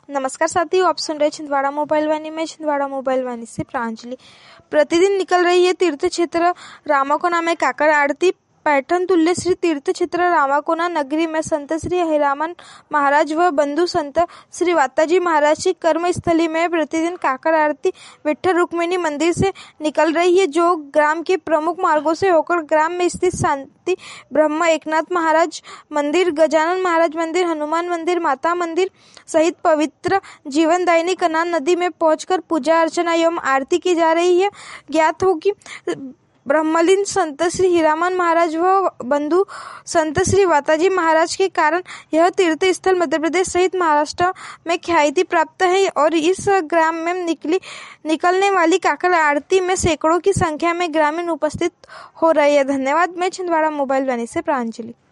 नमस्कार साथियों, आप सुन रहे छिंदवाड़ा मोबाइल वाणी में। छिंदवाड़ा मोबाइल वाणी से प्रांजलि। प्रतिदिन निकल रही है तीर्थ क्षेत्र रामाकोना में काकड़ आरती। पैठन तुल्य श्री तीर्थ क्षेत्र रामाकोना नगरी में संत श्री हिरामन महाराज व बंधु संत श्री वाताजी महाराज की कर्मस्थली में प्रतिदिन काकड़ आरती विठ्ठल रुक्मिणी मंदिर से निकल रही है, जो ग्राम के प्रमुख मार्गों से होकर ग्राम में स्थित शांति ब्रह्म एकनाथ महाराज मंदिर, गजानन महाराज मंदिर, हनुमान मंदिर, माता मंदिर सहित पवित्र जीवनदायिनी कनान नदी में पहुंचकर पूजा अर्चना एवं आरती की जा रही है। ज्ञात हो कि ब्रह्मलीन संत श्री हिरामन महाराज व बंधु संत श्री वाताजी महाराज के कारण यह तीर्थ स्थल मध्य प्रदेश सहित महाराष्ट्र में ख्याति प्राप्त है और इस ग्राम में निकलने वाली काकड़ आरती में सैकड़ों की संख्या में ग्रामीण उपस्थित हो रहे हैं। धन्यवाद। मैं छिंदवाड़ा मोबाइल वाणी से प्रांजलि।